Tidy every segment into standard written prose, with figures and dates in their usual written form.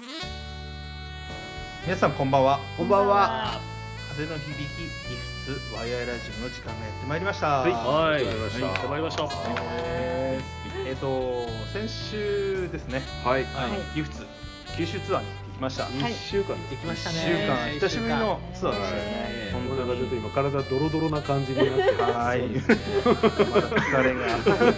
皆さんこんばんは。 こんばんは。 風の響きギフスワイワイラジオの時間がやってまいりました。 はい、 はい、 やってまいりました。 先週ですね。 はい。 ギフス九州ツアーに行ってきました。 1週間行ってきましたね。 1週間久しぶりのツアーでしたよね。 本当にちょっと今体ドロドロな感じになって。 はい。まだ疲れが。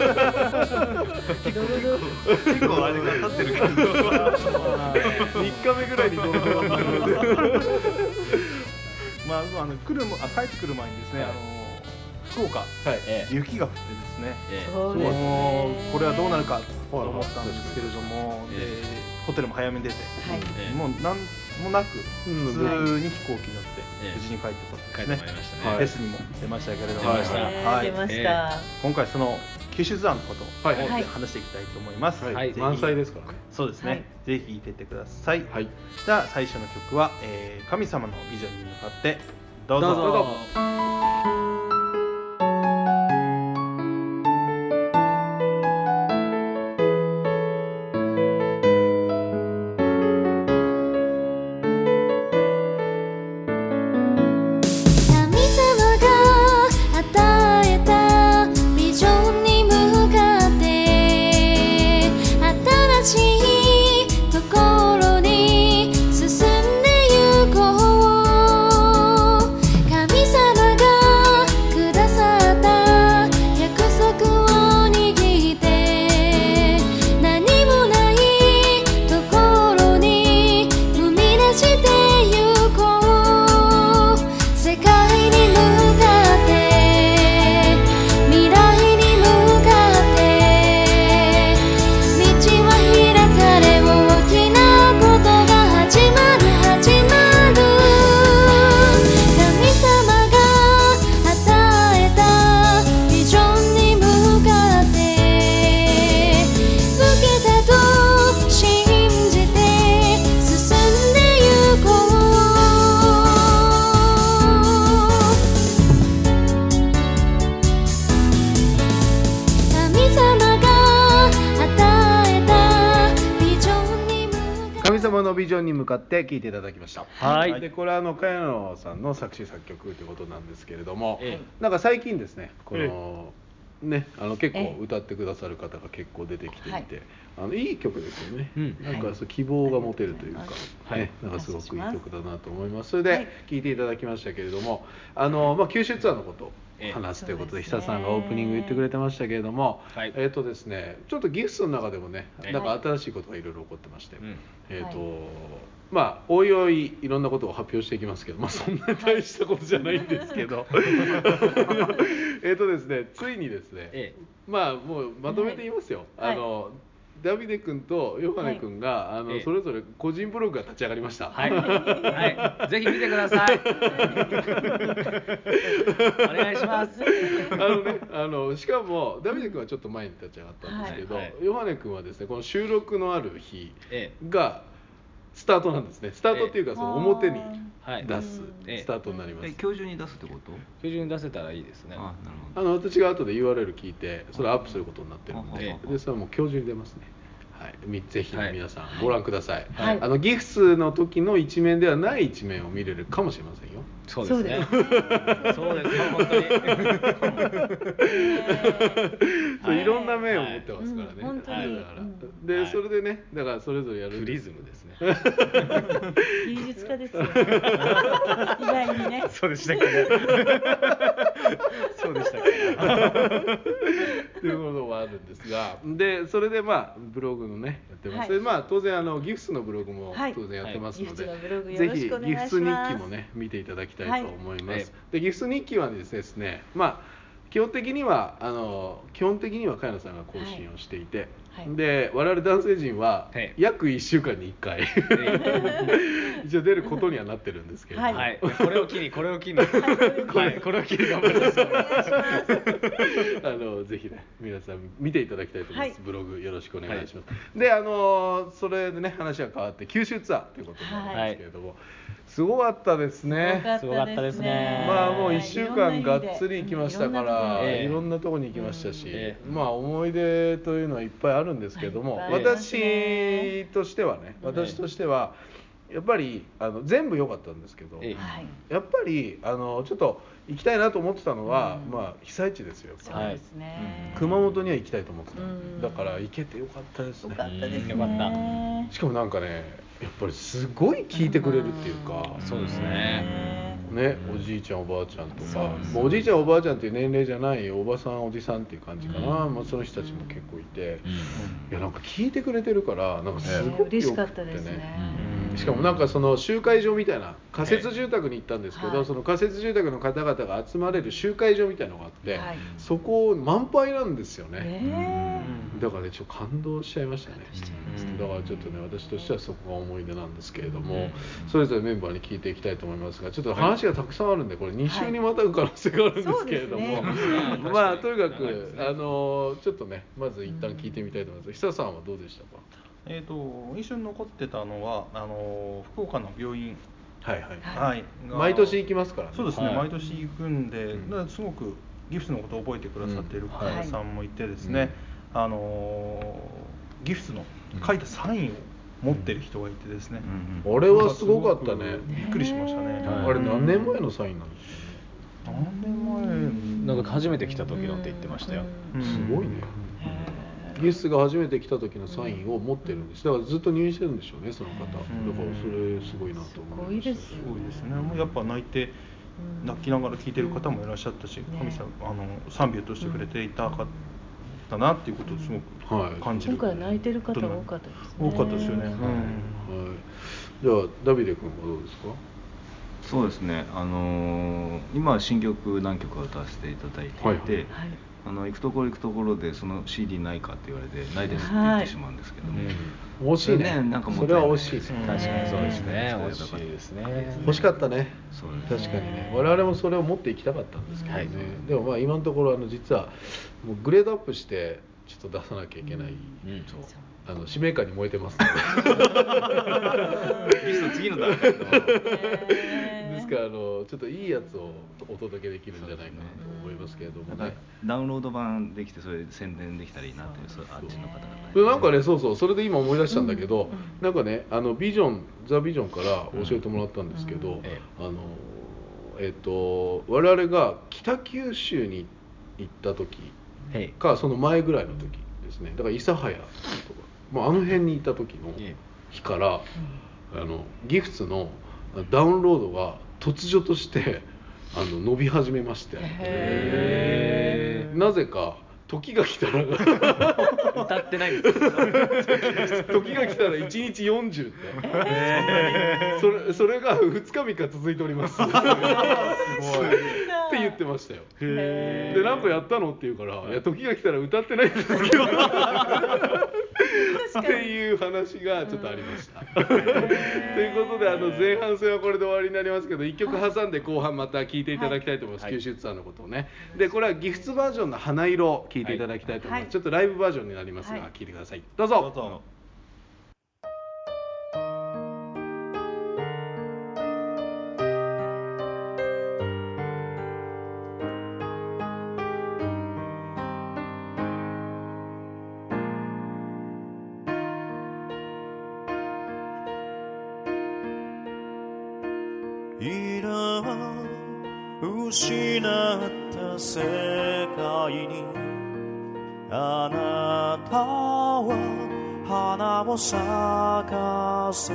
結構あれが立ってるけど。 3日目ぐらいにドロドロになる。 まあ帰ってくる前にですね、福岡、雪が降ってですね、もうこれはどうなるかと思ったんですけれども、ホテルも早めに出て、もう何もなく普通に飛行機に乗って無事に帰ってこられてですね、フェスにも出ましたけれども、 出ました。 今回その九州ツアーのことを話していきたいと思います。 満載ですからね。 そうですね。ぜひ聴いていってください。じゃあ最初の曲は神様のビジョンに向かってどうぞ。 神様のビジョンに向かって聴いていただきました。 はい。 でこれは茅野さんの作詞作曲ということなんですけれども、なんか最近ですね、このね結構歌ってくださる方が結構出てきていて、いい曲ですよね。なんか希望が持てるというか、なんかすごくいい曲だなと思います。それで聴いていただきましたけれども、九州ツアーのことを話すということで久さんがオープニング言ってくれてましたけれども、ですね、ちょっとギフスの中でもね、なんか新しいことがいろいろ起こってまして、まあおいおいいろんなことを発表していきますけど、まあそんなに大したことじゃないんですけどですね、ついにですね、まあもうまとめて言いますよ。ダビデ君とヨハネ君がそれぞれ個人ブログが立ち上がりました。 ぜひ見てください。お願いします。 しかもダビデ君はちょっと前に立ち上がったんですけど、ヨハネ君はですね、この収録のある日がスタートなんですね。スタートっていうかその表に出すスタートになります。 今日中に出すってこと？ 今日中に出せたらいいですね。 私が後で URL 聞いてそれをアップすることになってるので、それはもう今日中に出ますね。ぜひ皆さんご覧ください。ギフスの時の一面ではない一面を見れるかもしれませんよ。 そうですね。そうですよ、本当に。 いろんな面を持ってますからね。 本当に。 でそれでね、だからそれぞれやるプリズムですね。 芸術家ですよ。意外にね。 そうでしたっけ。そうでしたっけ。 ということもあるんですが、でそれでまあブログのねやってます。でまあ当然ギフスのブログも当然やってますので、ぜひギフス日記もね見ていただきたいと思います。でギフス日記はですね、まあ基本的には茅野さんが更新をしていて、で我々男性陣は約1週間に1回一応出ることにはなってるんですけれども、 これを機に頑張ります。 ぜひね皆さん見ていただきたいと思います。ブログよろしくお願いします。でそれでね話が変わって九州ツアーということなんですけれども、すごかったですね。 すごかったですね。 まあもう1週間がっつり行きましたから、いろんなとこに行きましたし、まあ思い出というのはいっぱいあるるんですけども、私としてはやっぱり全部良かったんですけど、やっぱりちょっと行きたいなと思ってたのは、被災地ですよ。 そうですね。 熊本には行きたいと思ってた。だから行けてよかったですね。 よかったですね。 しかもなんかね、やっぱりすごい聞いてくれるっていうか、 そうですね。 おじいちゃんおばあちゃんとか、おじいちゃんおばあちゃんっていう年齢じゃないおばさんおじさんっていう感じかな、その人たちも結構いて、いやなんか聞いてくれてるからなんかすごく嬉しかったですね。 しかもなんかその集会場みたいな仮設住宅に行ったんですけど、その仮設住宅の方々が集まれる集会場みたいなのがあって、そこ満杯なんですよね。だからねちょっと感動しちゃいましたね。だからちょっとね私としてはそこが思い出なんですけれども、それぞれメンバーに聞いていきたいと思いますが、ちょっと話がたくさんあるんでこれ2週にまたぐ可能性があるんですけれども、まあとにかくちょっとねまず一旦聞いてみたいと思います。久さんはどうでしたか？ 印象に残ってたのは福岡の病院、 毎年行きますからね。 そうですね、毎年行くんで、すごくギフスのことを覚えてくださっている方さんもいてですね、ギフスの書いたサインを持ってる人がいてですね、 あれはすごかったね。 びっくりしましたね。 あれ何年前のサインなんですか？ 何年前？ なんか初めて来た時のって言ってましたよ。 すごいね。ギフスが初めて来た時のサインを持ってるんです。だからずっと入院してるんでしょうね、その方。だからそれすごいなと思いました。 すごいですね。もうやっぱ泣きながら聞いてる方もいらっしゃったし、神様賛美をとしてくれていたかったなっていうことをすごく感じる。 今回泣いてる方多かったですね。 多かったですよね。 じゃあダビデ君はどうですか？ そうですね。今新曲何曲か歌わせていただいていて。行くところでその CD ないかって言われてないですって言ってしまうんですけども、 惜しいね。 なんかそれは惜しいですね。 確かにそうですね。惜しいですね。 欲しかったね。確かにね。我々もそれを持っていきたかったんですけどね。でもまあ今のところ実はもうグレードアップしてちょっと出さなきゃいけない。使命感に燃えてますので。 ギフト次の段階の。 ですからちょっといいやつをお届けできるんじゃないかなと思いますけれどもね。 ダウンロード版できてそれで宣伝できたらいいなっていうあっちの方々。 なんかねそれで今思い出したんだけど、なんかねザ・ビジョンから教えてもらったんですけど、我々が北九州に行った時かその前ぐらいの時ですね。だから諫早とか、あの辺にいた時の日からギフスのダウンロードが突如として伸び始めまして、なぜか時が来たら歌ってないんですか？ 時が来たら1日40って、それが2日3日続いております。すごいって言ってましたよ。で何個やったのって言うから「いや時が来たら歌ってないんですけど」っていう話がちょっとありました。ということで前半戦はこれで終わりになりますけど、1曲挟んで後半また聴いていただきたいと思います。九州ツアーのことをね。でこれはギフスバージョンの花色を聴いていただきたいと思います。ちょっとライブバージョンになりますが聴いてください。どうぞ。 失った世界にあなたは花を咲かせ、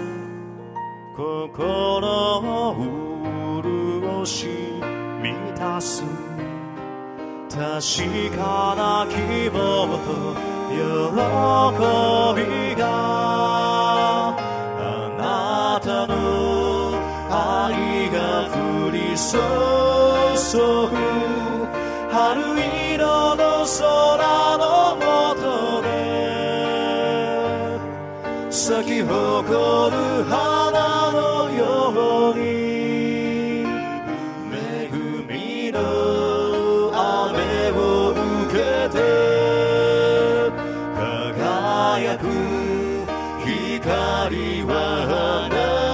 心を潤し満たす確かな希望と喜びがあなたの愛が降り注ぐ春色の空の下で咲き誇る花のように恵みの雨を受けて輝く光は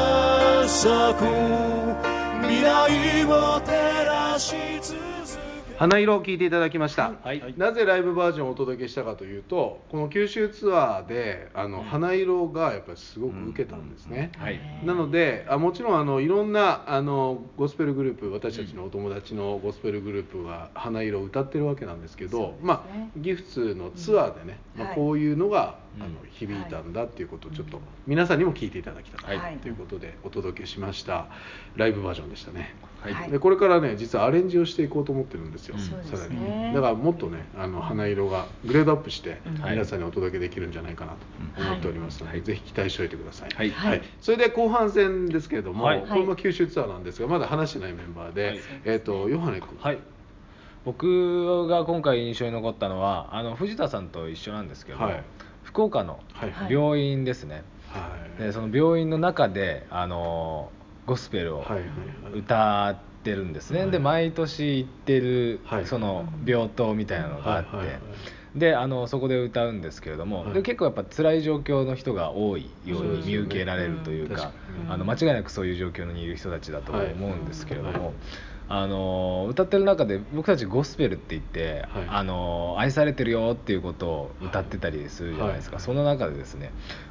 花咲く未来を照らし続け花色を聞いていただきました、 はい、 なぜライブバージョンをお届けしたかというと、この九州ツアーで花色がやっぱりすごく受けたんですね、なのでもちろんいろんなゴスペルグループ、私たちのお友達のゴスペルグループは花色を歌ってるわけなんですけど、ギフツのツアーでね、こういうのが響いたんだっていうことをちょっと皆さんにも聞いていただきたいということでお届けしましたライブバージョンでしたね。でこれからね実はアレンジをしていこうと思ってるんですよ、さらに。だからもっとね花色がグレードアップして皆さんにお届けできるんじゃないかなと思っておりますので、ぜひ期待しておいてください。それで後半戦ですけれども、これも九州ツアーなんですがまだ話してないメンバーで、ヨハネ君。 僕が今回印象に残ったのは藤田さんと一緒なんですけど、福岡の病院ですね、でその病院の中でゴスペルを歌ってるんですね、で毎年行ってるその病棟みたいなのがあって、でそこで歌うんですけれども、で結構やっぱ辛い状況の人が多いように見受けられるというか、間違いなくそういう状況にいる人たちだと思うんですけれども、歌ってる中で僕たちゴスペルって言って、愛されてるよっていうことを歌ってたりするじゃないですか、その中でですね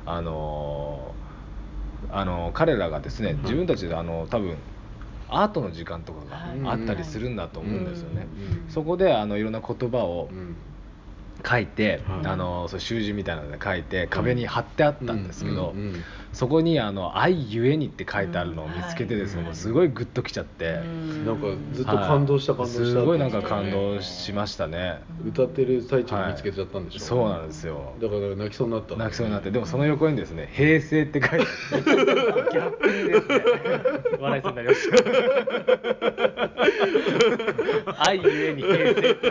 彼らがですね自分たちで多分アートの時間とかがあったりするんだと思うんですよね、そこでいろんな言葉を書いて、そう習字みたいなので書いて壁に貼ってあったんですけど、そこに愛ゆえにって書いてあるのを見つけてですね、もうすごいグッときちゃって、 なんかずっと感動したすごいなんか感動しましたね。 歌ってる最中に見つけちゃったんでしょ。 そうなんですよ。 だから泣きそうになった。 泣きそうになって、でもその横にですね平成って書いてあってギャップにですね笑いそうになりました愛ゆえに平成ってな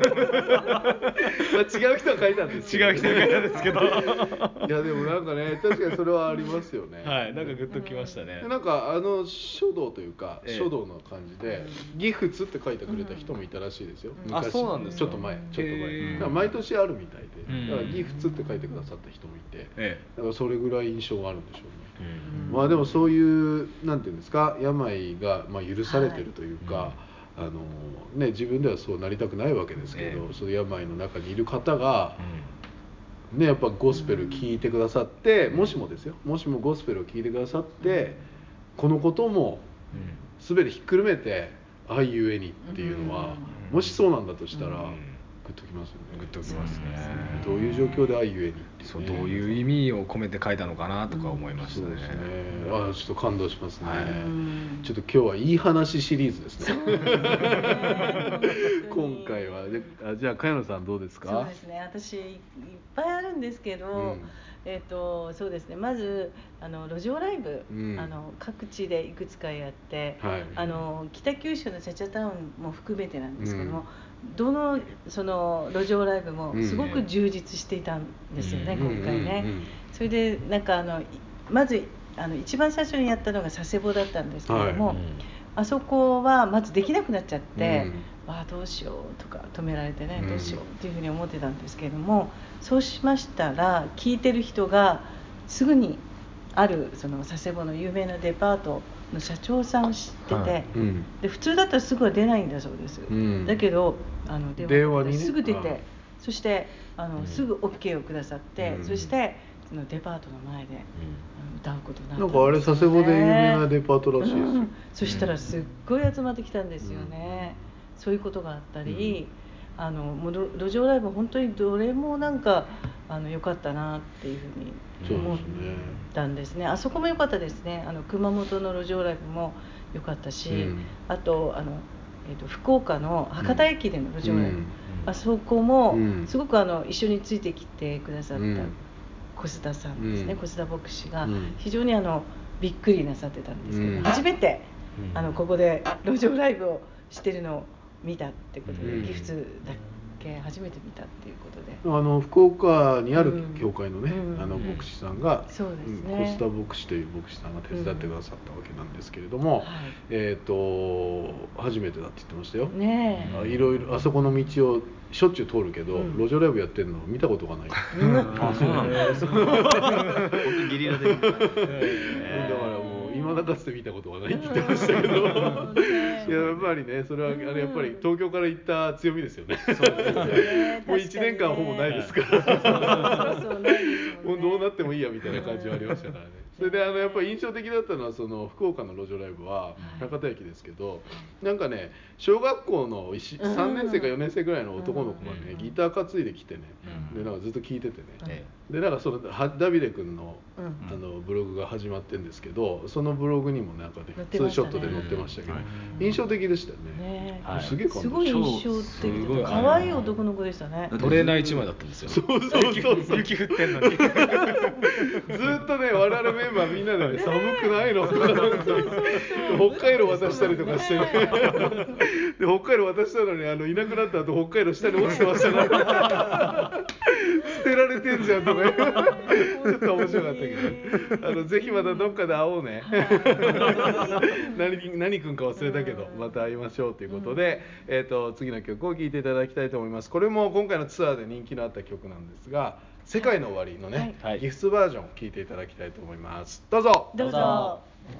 って違う人が書いたんです違う人が書いたんですけどいやでもなんかね確かにそれはありますよね。 なんかグッときましたね。 なんか書道というか書道の感じでギフツって書いてくれた人もいたらしいですよ、昔。 そうなんですか。 ちょっと前だから毎年あるみたいで、だからギフツって書いてくださった人もいて、だからそれぐらい印象があるんでしょうね。でもそういうなんていうんですか、病が許されてるというか、自分ではそうなりたくないわけですけど、その病の中にいる方が、やっぱゴスペル聴いてくださって、もしもゴスペルを聴いてくださって、このことも全てひっくるめて愛ゆえにっていうのは、もしそうなんだとしたら、グッときますよね。 グッときますね。 どういう状況で愛ゆえにって、 そうどういう意味を込めて書いたのかなとか思いましたね。 そうですね。ちょっと感動しますね。ちょっと今日はいい話シリーズですね。今回はじゃあ茅野さんどうですか？ そうですね。私いっぱいあるんですけど、そうですね。まず路上ライブ、各地でいくつかやって、北九州のチャチャタウンも含めてなんですけども。どのその路上ライブもすごく充実していたんですよね、今回ね。それでなんかまず一番最初にやったのが佐世保だったんですけども、あそこはまずできなくなっちゃって、どうしようとか止められてね、どうしようっていうふうに思ってたんですけれども、そうしましたら聞いてる人がすぐにあるその佐世保の有名なデパートの社長さんを知ってて、で普通だったらすぐは出ないんだそうです、だけど電話にすぐ出て、そしてすぐ OK をくださって、そしてそのデパートの前で歌うことになったんですよね。 なんかあれ佐世保で有名なデパートらしいですよ、 そしたらすっごい集まってきたんですよね、そういうことがあったり、もう路上ライブ本当にどれもなんか良かったなっていうふうに思ったんですね。あそこも良かったですね。熊本の路上ライブも良かったし、あと福岡の博多駅での路上ライブ、あそこもすごく一緒についてきてくださった小須田さんですね、小須田牧師が非常にびっくりなさってたんですけど、初めてここで路上ライブをしてるのを見たってことで、ギフツだけ初めて見たっていうことで、 福岡にある教会のね、牧師さんが、 そうですね、 小須田牧師という牧師さんが手伝ってくださったわけなんですけれども、初めてだって言ってましたよ。いろいろあそこの道をしょっちゅう通るけど、路上ライブやってるのを見たことがない。そうなんです。本当にゲリラ的な。だからもう今まだかつて見たことはないって言ってましたけど、いややっぱりねそれはやっぱり東京から行った強みですよね。そうですね。もう1年間ほぼないですから、もうどうなってもいいやみたいな感じはありましたからね。それでやっぱり印象的だったのはその福岡の路上ライブは博多駅ですけど、なんかね小学校の3年生か4年生ぐらいの男の子がねギター担いできてね、でなんかずっと聴いててね、でなんかそのダビデ君のブログが始まってるんですけど、そのブログにもなんかねツーショットで載ってましたけど、印象的でしたよね。すげえすごい印象的、可愛い男の子でしたね。 トレーナー1枚だったんですよ。そう雪降ってんのにずっとね我々メンバーみんなでね寒くないの北海道渡したりとかしてねで北海道渡したのにいなくなった後北海道下に落ちてましたから捨てられてんじゃんとかちょっと面白かったけど、ぜひまたどっかで会おうね何君か忘れたけどまた会いましょうということで、次の曲を聴いていただきたいと思います。これも今回のツアーで人気のあった曲なんですが、世界の終わりのね、ギフスバージョンを聴いていただきたいと思います。どうぞ。 どうぞ。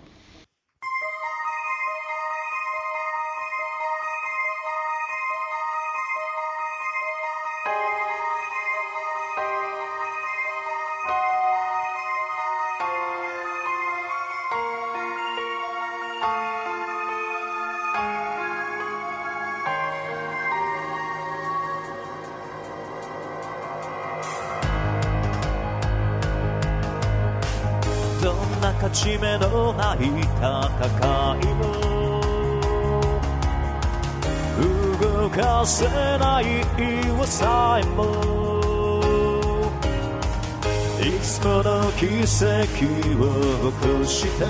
どんな勝ち目のない戦いも動かせない岩さえもいつもの奇跡を起こして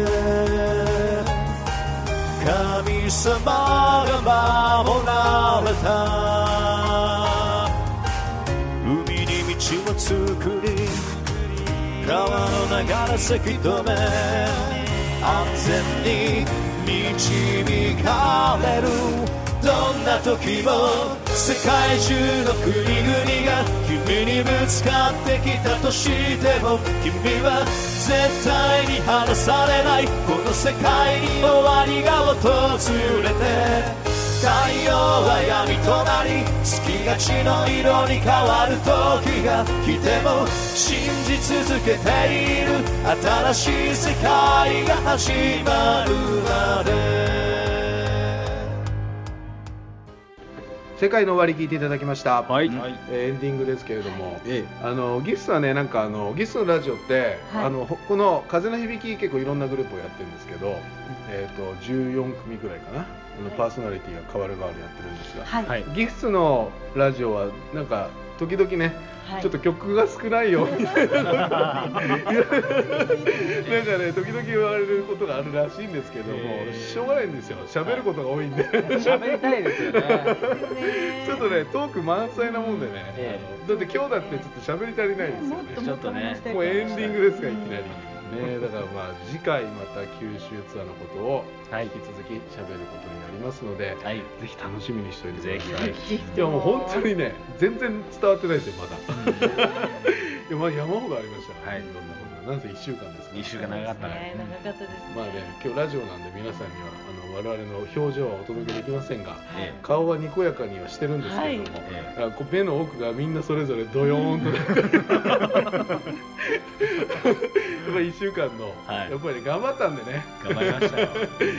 神様が守られた。海に道を作り川の流れせき止め安全に導かれる。どんな時も世界中の国々が君にぶつかってきたとしても君は絶対に離されない。この世界に終わりが訪れて太陽は闇となり月が血の色に変わる時が来ても信じ続けている。新しい世界が始まるまで。 世界の終わり聞いていただきました。 はい、 エンディングですけれども、ギフスはねなんかギフスのラジオって、この風の響き結構いろんなグループをやってるんですけど、14組ぐらいかな、パーソナリティが変わる変わるやってるんですが、ギフスのラジオはなんか時々ね、ちょっと曲が少ないよみたいななんかね時々言われることがあるらしいんですけども、しょうがないんですよ、喋ることが多いんで喋りたいですよねちょっとねトーク満載なもんでね、だって今日だってちょっと喋り足りないですよね。 ちょっとねもうエンディングですがいきなりね、だからまあ次回また九州ツアーのことを引き続き喋ることになりますので、ぜひ楽しみにしておいてください。いやもう本当にね全然伝わってないですよまだいやまあ山ほどありましたね、いろんなことが。なんせ1週間ですね。 1週間長かったね。 長かったですね。 まあね今日ラジオなんで皆さんには我々の表情はお届けできませんが、顔はにこやかにはしてるんですけれども、目の奥がみんなそれぞれドヨーンとやっぱり1週間の、やっぱり頑張ったんでね。 頑張りましたよ。やっぱりちょっとね、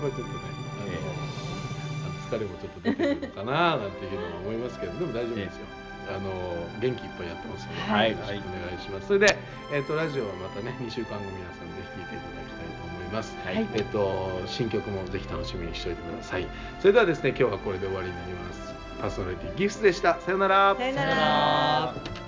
疲れもちょっと出てくるのかななんていうのは思いますけど、でも大丈夫ですよ。元気いっぱいやってますので、よろしくお願いします。それで、ラジオはまたね2週間後皆さんぜひ聴いていただきたいと思います。新曲もぜひ楽しみにしておいてください。それではですね今日はこれで終わりになります。パーソナリティギフスでした。さよなら。 さよなら。